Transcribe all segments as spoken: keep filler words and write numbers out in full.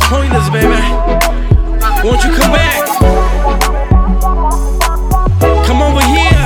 pointers, baby. Won't you come back? Come over here.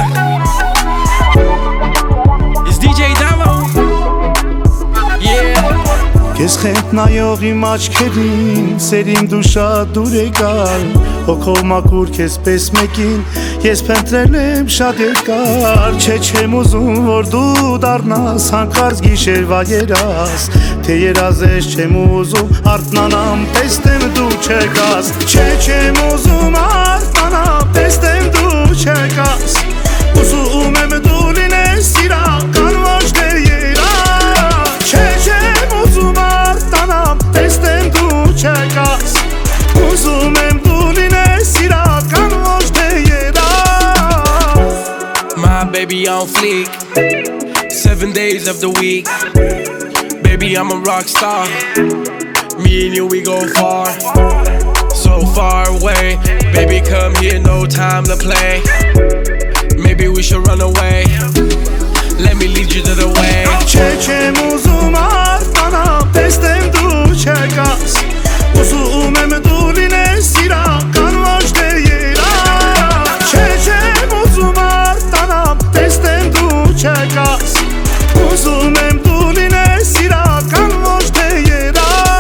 It's D J Damo. Yeah. Քեզ խենթ նայող իմ աչքերին, սերիմ դու շատ դուր եկար, հոգով մաքուր քեզ պես մեկին, ես փնտրել եմ շատ երկար, չէ չեմ ուզում որ դու դառնաս հանկարծ գիշերվա երաս, թե երազես չեմ ուզում արթնանամ տեսնեմ դու չեկաս, չէ չեմ ուզում արթնանամ տեսնեմ դու չեկաս, ուզում եմ դու լինես սիրական ոչ թե երաս, չէ չեմ ուզում տեսնեմ դու չեկաս, ուզում եմ դու լինես սիրական ոչ թե երաս. My baby on fleek, seven days of the week. Baby, I'm a rock star. Me and you, we go far, so far away. Baby, come here, no time to play. Maybe we should run away. Let me lead you to the way. Չէ չեմ ուզում արթնանամ տեսնեմ դու չեկաս, ուզում եմ դու լինես սիրական ոչ թե երաս, չէ չեմ ուզում արթնանամ տեսնեմ դու չեկաս, ուզում եմ դու լինես սիրական ոչ թե երաս.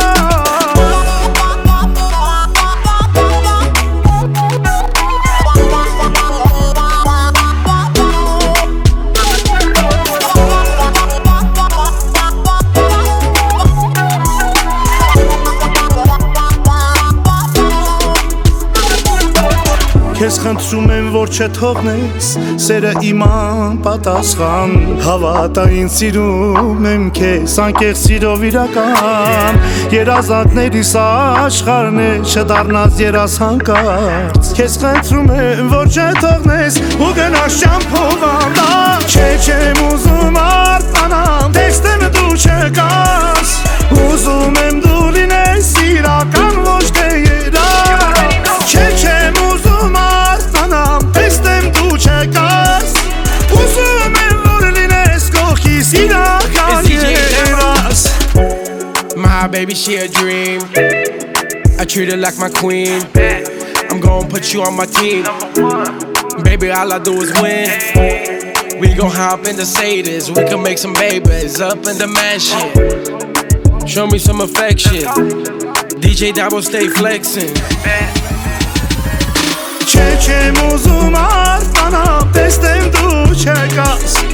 Քեզ խնդրում եմ որ չթողնես սերը իման պատասխան, հավատա ինձ սիրում եմ քեզ անկեղծ սիրով իրական, երազանքներիս աշխարհն է չդառնաս երաս հանկարծ, քեզ խնդրում եմ որ չթողնես ու գնաս շամփով անդա, չէ չեմ ուզում արթնանամ տեսնեմ դու չեկաս, ուզում եմ դու լինես սիրական ոչ թե երաս, չէ չեմ ուզում տեսնեմ դու չեկաս, ուզում եմ որ լինես կողքիս իրական երաս. My baby, she a dream. I treat her like my queen. I'm gonna put you on my team. Baby, all I do is win. We gon' hop in the Mercedes. We can make some babies up in the mansion. Show me some affection. D J Dabo stay flexing. Չէ չեմ ուզում արթնանամ տեսնեմ դու չեկաս,